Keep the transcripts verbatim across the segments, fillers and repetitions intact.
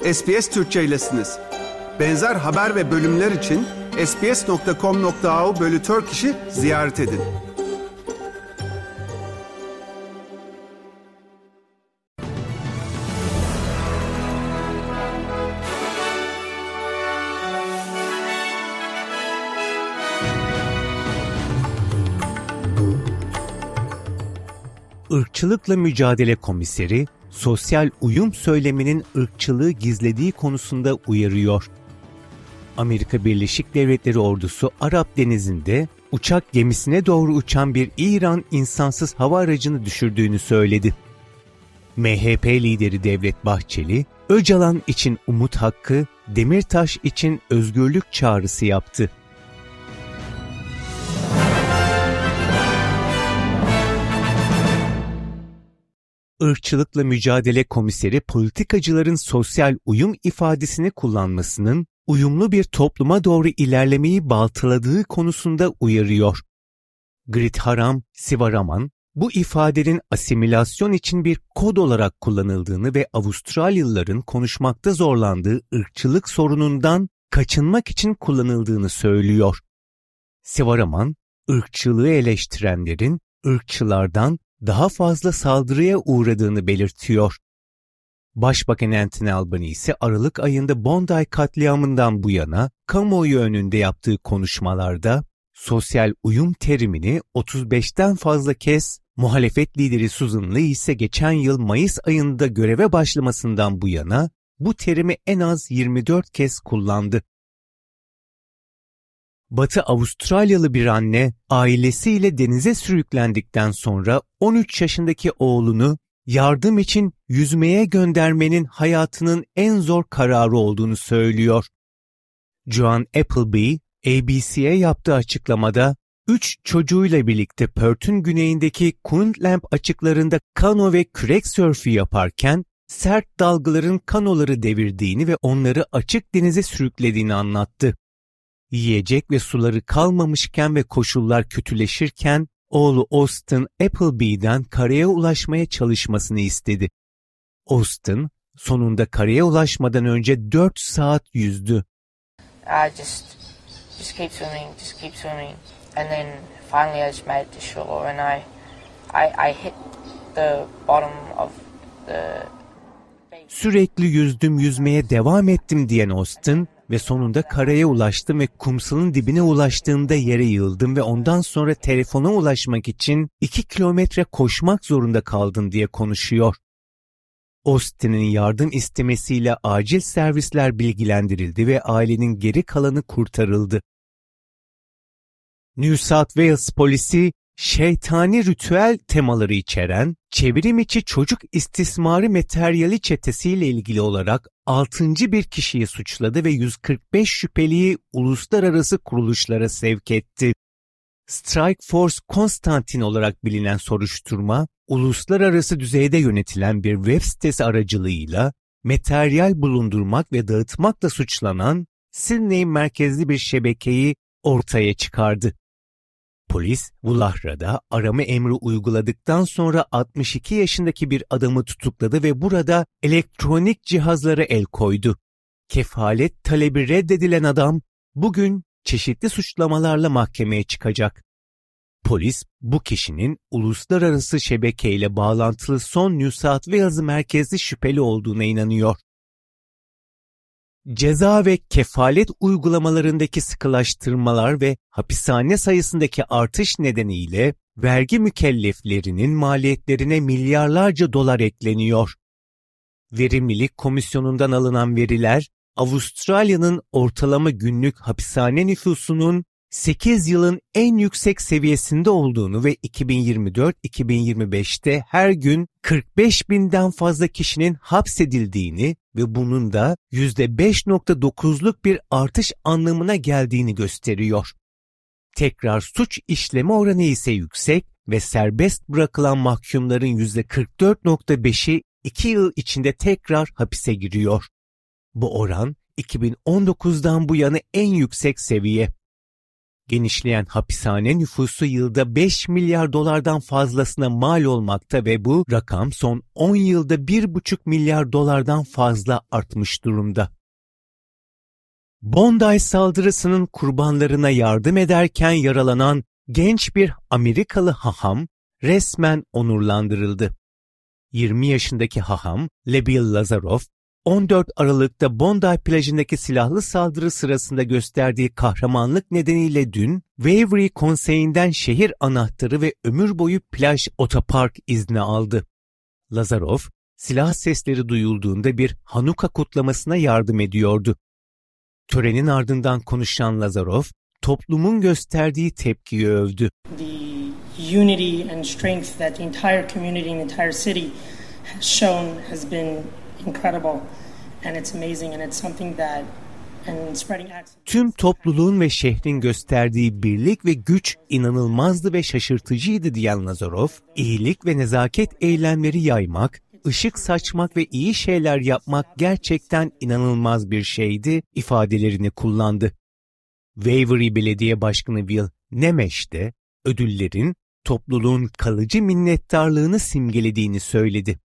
S B S Türkçe'ylesiniz. Benzer haber ve bölümler için sbs nokta com nokta a u bölü Turkish'i ziyaret edin. Irkçılıkla Mücadele Komiseri, sosyal uyum söyleminin ırkçılığı gizlediği konusunda uyarıyor. Amerika Birleşik Devletleri ordusu Arap Denizi'nde uçak gemisine doğru uçan bir İran insansız hava aracını düşürdüğünü söyledi. M H P lideri Devlet Bahçeli, Öcalan için umut hakkı, Demirtaş için özgürlük çağrısı yaptı. Irkçılıkla Mücadele Komiseri politikacıların sosyal uyum ifadesini kullanmasının uyumlu bir topluma doğru ilerlemeyi baltaladığı konusunda uyarıyor. Gritharam Sivaraman, bu ifadenin asimilasyon için bir kod olarak kullanıldığını ve Avustralyalıların konuşmakta zorlandığı ırkçılık sorunundan kaçınmak için kullanıldığını söylüyor. Sivaraman, ırkçılığı eleştirenlerin ırkçılardan daha fazla saldırıya uğradığını belirtiyor. Başbakan Anthony Albanese Aralık ayında Bondi katliamından bu yana kamuoyu önünde yaptığı konuşmalarda sosyal uyum terimini otuz beşten fazla kez, muhalefet lideri Susan Lee ise geçen yıl Mayıs ayında göreve başlamasından bu yana bu terimi en az yirmi dört kez kullandı. Batı Avustralyalı bir anne ailesiyle denize sürüklendikten sonra on üç yaşındaki oğlunu yardım için yüzmeye göndermenin hayatının en zor kararı olduğunu söylüyor. Joan Appleby, A B C'ye yaptığı açıklamada, üç çocuğuyla birlikte Perth'ün güneyindeki Queensland açıklarında kano ve kürek sörfü yaparken sert dalgaların kanoları devirdiğini ve onları açık denize sürüklediğini anlattı. Yiyecek ve suları kalmamışken ve koşullar kötüleşirken oğlu Austin Appleby'den karaya ulaşmaya çalışmasını istedi. Austin sonunda karaya ulaşmadan önce dört saat yüzdü. I just just keep swimming, just keep swimming, and then finally I just made it to shore and I I I hit the bottom of the Sürekli yüzdüm, yüzmeye devam ettim diyen Austin ve sonunda karaya ulaştım ve kumsalın dibine ulaştığımda yere yığıldım ve ondan sonra telefona ulaşmak için iki kilometre koşmak zorunda kaldım diye konuşuyor. Austin'in yardım istemesiyle acil servisler bilgilendirildi ve ailenin geri kalanı kurtarıldı. New South Wales polisi, şeytani ritüel temaları içeren çevrim içi çocuk istismarı materyali çetesiyle ilgili olarak altıncı bir kişiyi suçladı ve yüz kırk beş şüpheliyi uluslararası kuruluşlara sevk etti. Strike Force Constantine olarak bilinen soruşturma, uluslararası düzeyde yönetilen bir web sitesi aracılığıyla materyal bulundurmak ve dağıtmakla suçlanan Sydney merkezli bir şebekeyi ortaya çıkardı. Polis, Woollahra'da arama emri uyguladıktan sonra altmış iki yaşındaki bir adamı tutukladı ve burada elektronik cihazlara el koydu. Kefalet talebi reddedilen adam bugün çeşitli suçlamalarla mahkemeye çıkacak. Polis, bu kişinin uluslararası şebekeyle bağlantılı son New South Wales merkezli şüpheli olduğuna inanıyor. Ceza ve kefalet uygulamalarındaki sıkılaştırmalar ve hapishane sayısındaki artış nedeniyle vergi mükelleflerinin maliyetlerine milyarlarca dolar ekleniyor. Verimlilik Komisyonu'ndan alınan veriler, Avustralya'nın ortalama günlük hapishane nüfusunun sekiz yılın en yüksek seviyesinde olduğunu ve iki bin yirmi dört iki bin yirmi beşte her gün kırk beş binden fazla kişinin hapsedildiğini ve bunun da yüzde beş nokta dokuzluk bir artış anlamına geldiğini gösteriyor. Tekrar suç işleme oranı ise yüksek ve serbest bırakılan mahkumların yüzde kırk dört nokta beşi iki yıl içinde tekrar hapise giriyor. Bu oran iki bin on dokuzdan bu yana en yüksek seviye. Genişleyen hapishane nüfusu yılda beş milyar dolardan fazlasına mal olmakta ve bu rakam son on yılda bir buçuk milyar dolardan fazla artmış durumda. Bondi saldırısının kurbanlarına yardım ederken yaralanan genç bir Amerikalı haham resmen onurlandırıldı. yirmi yaşındaki haham Lebil Lazarov, on dört Aralık'ta Bondi plajındaki silahlı saldırı sırasında gösterdiği kahramanlık nedeniyle dün Waverly Konseyi'nden şehir anahtarı ve ömür boyu plaj otopark izni aldı. Lazarov, silah sesleri duyulduğunda bir Hanuka kutlamasına yardım ediyordu. Törenin ardından konuşan Lazarov, toplumun gösterdiği tepkiyi övdü. The unity and strength that the entire community and entire city has shown has been incredible and it's amazing and it's something that and spreading access. Tüm topluluğun ve şehrin gösterdiği birlik ve güç inanılmazdı ve şaşırtıcıydı diyen Lazarov, iyilik ve nezaket eylemleri yaymak, ışık saçmak ve iyi şeyler yapmak gerçekten inanılmaz bir şeydi ifadelerini kullandı. Waverly Belediye Başkanı Will Nemesh de ödüllerin topluluğun kalıcı minnettarlığını simgelediğini söyledi.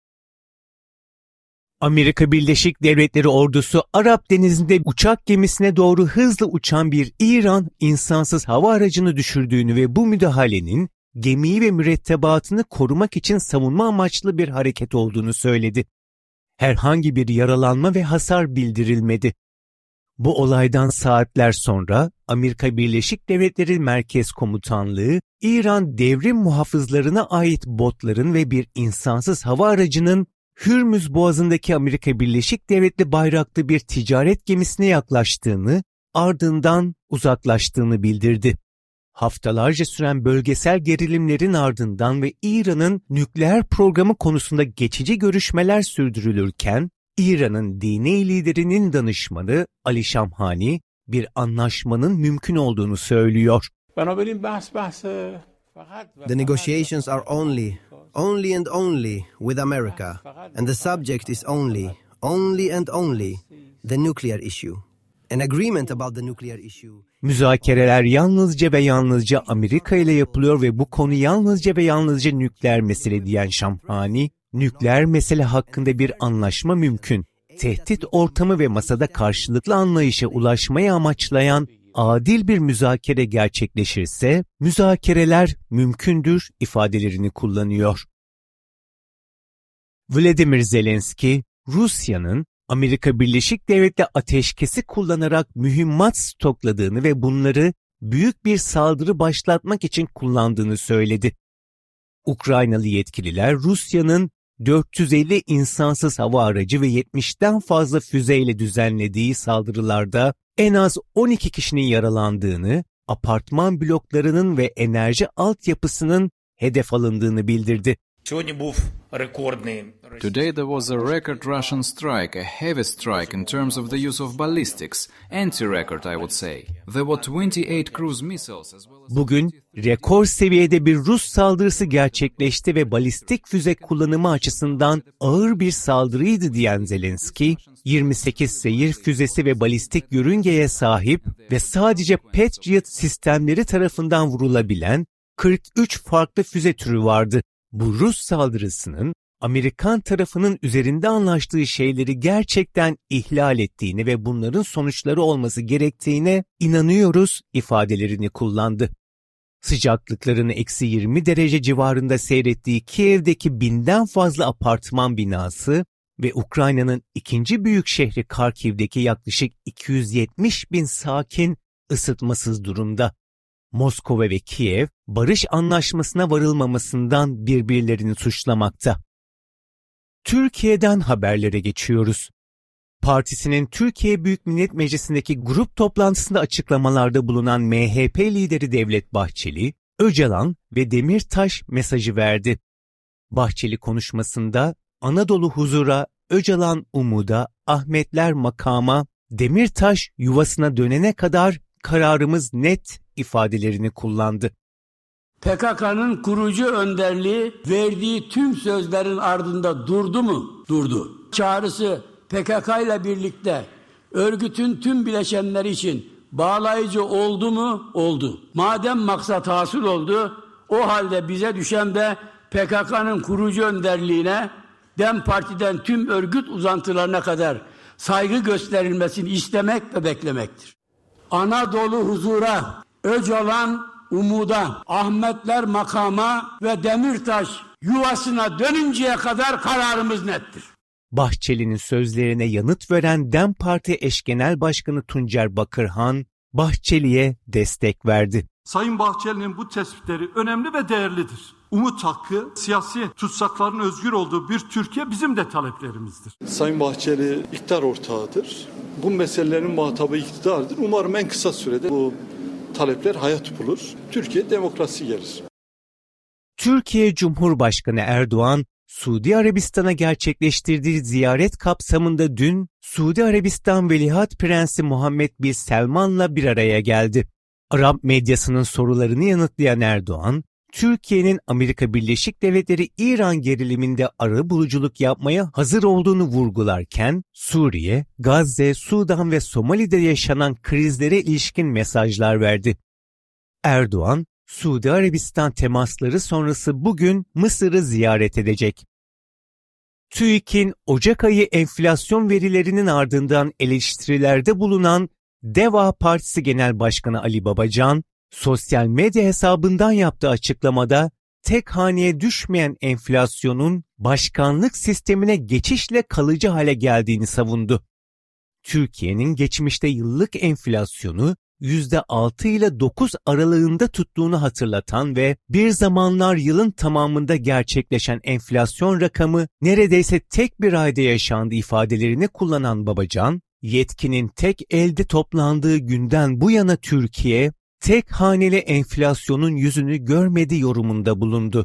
Amerika Birleşik Devletleri ordusu Arap Denizi'nde uçak gemisine doğru hızla uçan bir İran insansız hava aracını düşürdüğünü ve bu müdahalenin gemiyi ve mürettebatını korumak için savunma amaçlı bir hareket olduğunu söyledi. Herhangi bir yaralanma ve hasar bildirilmedi. Bu olaydan saatler sonra Amerika Birleşik Devletleri Merkez Komutanlığı, İran devrim muhafızlarına ait botların ve bir insansız hava aracının Hürmüz Boğazı'ndaki Amerika Birleşik Devletleri bayraklı bir ticaret gemisine yaklaştığını, ardından uzaklaştığını bildirdi. Haftalarca süren bölgesel gerilimlerin ardından ve İran'ın nükleer programı konusunda geçici görüşmeler sürdürülürken, İran'ın dini liderinin danışmanı Ali Şamhani bir anlaşmanın mümkün olduğunu söylüyor. The negotiations are only, only and only with America, and the subject is only, only and only the nuclear issue. An agreement about the nuclear issue. Müzakereler yalnızca ve yalnızca Amerika ile yapılıyor ve bu konu yalnızca ve yalnızca nükleer mesele diyen Şamhani, nükleer mesele hakkında bir anlaşma mümkün. Tehdit ortamı ve masada karşılıklı anlayışa ulaşmayı amaçlayan adil bir müzakere gerçekleşirse, müzakereler mümkündür ifadelerini kullanıyor. Vladimir Zelenski, Rusya'nın Amerika Birleşik Devletleri ateşkesi kullanarak mühimmat stokladığını ve bunları büyük bir saldırı başlatmak için kullandığını söyledi. Ukraynalı yetkililer Rusya'nın dört yüz elli insansız hava aracı ve yetmişten fazla füzeyle düzenlediği saldırılarda en az on iki kişinin yaralandığını, apartman bloklarının ve enerji altyapısının hedef alındığını bildirdi. Today there was a record Russian strike, a heavy strike in terms of the use of ballistics, anti-record I would say. There were twenty-eight cruise missiles as well as... Bugün rekor seviyede bir Rus saldırısı gerçekleşti ve balistik füze kullanımı açısından ağır bir saldırıydı diyen Zelenski, yirmi sekiz seyir füzesi ve balistik yörüngeye sahip ve sadece Patriot sistemleri tarafından vurulabilen kırk üç farklı füze türü vardı. Bu Rus saldırısının Amerikan tarafının üzerinde anlaştığı şeyleri gerçekten ihlal ettiğini ve bunların sonuçları olması gerektiğine inanıyoruz ifadelerini kullandı. Sıcaklıklarını eksi yirmi derece civarında seyrettiği Kiev'deki binden fazla apartman binası ve Ukrayna'nın ikinci büyük şehri Kharkiv'deki yaklaşık iki yüz yetmiş bin sakin ısıtmasız durumda. Moskova ve Kiev, barış anlaşmasına varılmamasından birbirlerini suçlamakta. Türkiye'den haberlere geçiyoruz. Partisinin Türkiye Büyük Millet Meclisi'ndeki grup toplantısında açıklamalarda bulunan M H P lideri Devlet Bahçeli, Öcalan ve Demirtaş mesajı verdi. Bahçeli konuşmasında Anadolu huzura, Öcalan umuda, Ahmetler makama, Demirtaş yuvasına dönene kadar kararımız net ifadelerini kullandı. P K K'nın kurucu önderliği verdiği tüm sözlerin ardında durdu mu? Durdu. Çağrısı P K K ile birlikte örgütün tüm bileşenleri için bağlayıcı oldu mu? Oldu. Madem maksat hasıl oldu, o halde bize düşen de P K K'nın kurucu önderliğine, DEM Parti'den tüm örgüt uzantılarına kadar saygı gösterilmesini istemek ve beklemektir. Anadolu huzura, Öcalan umuda, Ahmetler makama ve Demirtaş yuvasına dönünceye kadar kararımız nettir. Bahçeli'nin sözlerine yanıt veren DEM Parti eş genel başkanı Tuncer Bakırhan, Bahçeli'ye destek verdi. Sayın Bahçeli'nin bu tespitleri önemli ve değerlidir. Umut hakkı, siyasi tutsakların özgür olduğu bir Türkiye bizim de taleplerimizdir. Sayın Bahçeli iktidar ortağıdır. Bu meselelerin muhatabı iktidardır. Umarım en kısa sürede bu talepler hayat bulur. Türkiye demokrasi gelir. Türkiye Cumhurbaşkanı Erdoğan, Suudi Arabistan'a gerçekleştirdiği ziyaret kapsamında dün Suudi Arabistan Veliaht Prensi Muhammed bin Selman'la bir araya geldi. Arap medyasının sorularını yanıtlayan Erdoğan, Türkiye'nin Amerika Birleşik Devletleri İran geriliminde arabuluculuk yapmaya hazır olduğunu vurgularken, Suriye, Gazze, Sudan ve Somali'de yaşanan krizlere ilişkin mesajlar verdi. Erdoğan, Suudi Arabistan temasları sonrası bugün Mısır'ı ziyaret edecek. TÜİK'in Ocak ayı enflasyon verilerinin ardından eleştirilerde bulunan DEVA Partisi Genel Başkanı Ali Babacan, sosyal medya hesabından yaptığı açıklamada tek haneye düşmeyen enflasyonun başkanlık sistemine geçişle kalıcı hale geldiğini savundu. Türkiye'nin geçmişte yıllık enflasyonu yüzde altı ile dokuz aralığında tuttuğunu hatırlatan ve bir zamanlar yılın tamamında gerçekleşen enflasyon rakamı neredeyse tek bir ayda yaşandı ifadelerini kullanan Babacan, yetkinin tek elde toplandığı günden bu yana Türkiye, tek haneli enflasyonun yüzünü görmedi yorumunda bulundu.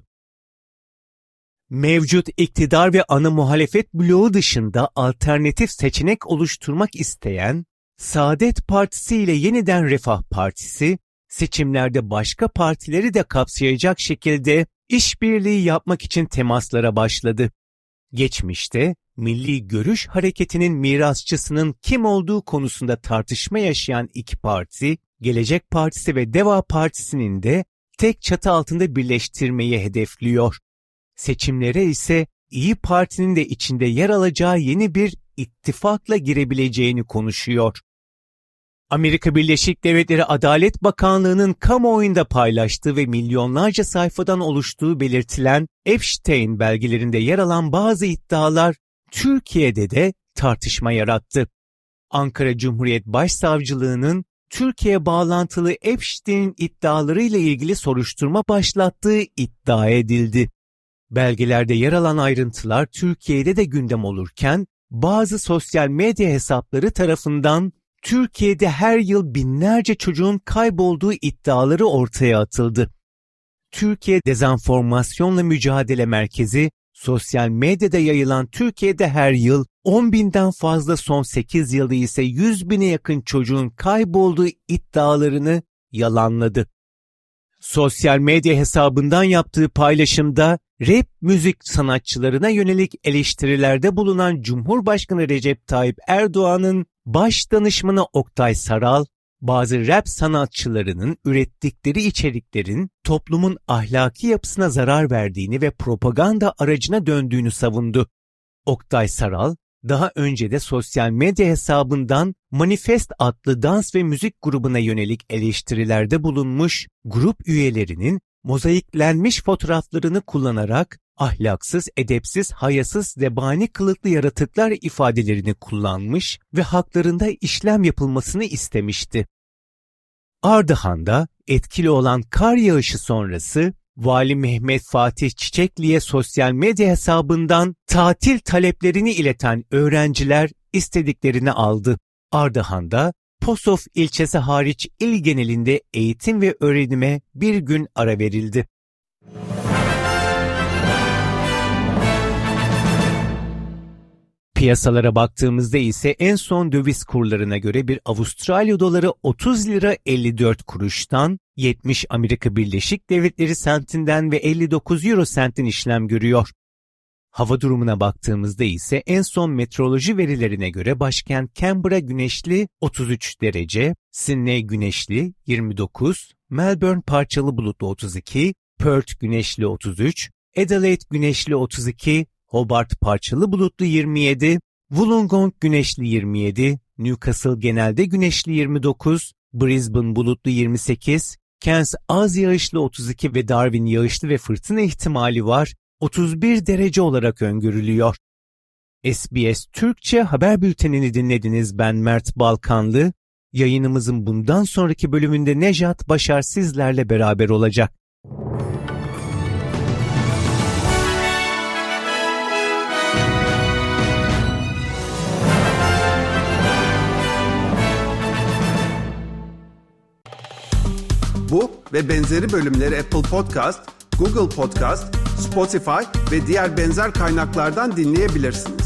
Mevcut iktidar ve ana muhalefet bloğu dışında alternatif seçenek oluşturmak isteyen Saadet Partisi ile Yeniden Refah Partisi, seçimlerde başka partileri de kapsayacak şekilde işbirliği yapmak için temaslara başladı. Geçmişte Milli Görüş Hareketi'nin mirasçısının kim olduğu konusunda tartışma yaşayan iki parti, Gelecek Partisi ve Deva Partisi'nin de tek çatı altında birleştirmeyi hedefliyor. Seçimlere ise İyi Parti'nin de içinde yer alacağı yeni bir ittifakla girebileceğini konuşuyor. Amerika Birleşik Devletleri Adalet Bakanlığı'nın kamuoyunda paylaştığı ve milyonlarca sayfadan oluştuğu belirtilen Epstein belgelerinde yer alan bazı iddialar Türkiye'de de tartışma yarattı. Ankara Cumhuriyet Başsavcılığı'nın Türkiye bağlantılı Epstein iddialarıyla ilgili soruşturma başlattığı iddia edildi. Belgelerde yer alan ayrıntılar Türkiye'de de gündem olurken, bazı sosyal medya hesapları tarafından Türkiye'de her yıl binlerce çocuğun kaybolduğu iddiaları ortaya atıldı. Türkiye Dezenformasyonla Mücadele Merkezi, sosyal medyada yayılan Türkiye'de her yıl on binden fazla, son sekiz yılda ise yüz bine yakın çocuğun kaybolduğu iddialarını yalanladı. Sosyal medya hesabından yaptığı paylaşımda rap müzik sanatçılarına yönelik eleştirilerde bulunan Cumhurbaşkanı Recep Tayyip Erdoğan'ın baş danışmanı Oktay Saral, bazı rap sanatçılarının ürettikleri içeriklerin toplumun ahlaki yapısına zarar verdiğini ve propaganda aracına döndüğünü savundu. Oktay Saral, daha önce de sosyal medya hesabından Manifest adlı dans ve müzik grubuna yönelik eleştirilerde bulunmuş, grup üyelerinin mozaiklenmiş fotoğraflarını kullanarak ahlaksız, edepsiz, hayasız, zebani kılıklı yaratıklar ifadelerini kullanmış ve haklarında işlem yapılmasını istemişti. Ardahan'da etkili olan kar yağışı sonrası Vali Mehmet Fatih Çiçekli'ye sosyal medya hesabından tatil taleplerini ileten öğrenciler istediklerini aldı. Ardahan'da Posof ilçesi hariç il genelinde eğitim ve öğrenime bir gün ara verildi. Piyasalara baktığımızda ise en son döviz kurlarına göre bir Avustralya doları otuz lira elli dört kuruştan, yetmiş Amerika Birleşik Devletleri sentinden ve elli dokuz euro sentin işlem görüyor. Hava durumuna baktığımızda ise en son meteoroloji verilerine göre başkent Canberra güneşli otuz üç derece, Sydney güneşli yirmi dokuz, Melbourne parçalı bulutlu otuz iki, Perth güneşli otuz üç, Adelaide güneşli otuz iki, Hobart parçalı bulutlu yirmi yedi, Wollongong güneşli yirmi yedi, Newcastle genelde güneşli yirmi dokuz, Brisbane bulutlu yirmi sekiz, Cairns az yağışlı otuz iki ve Darwin yağışlı ve fırtına ihtimali var, otuz bir derece olarak öngörülüyor. S B S Türkçe haber bültenini dinlediniz. Ben Mert Balkanlı. Yayınımızın bundan sonraki bölümünde Nejat Başar sizlerle beraber olacak. Bu ve benzeri bölümleri Apple Podcast, Google Podcast, Spotify ve diğer benzer kaynaklardan dinleyebilirsiniz.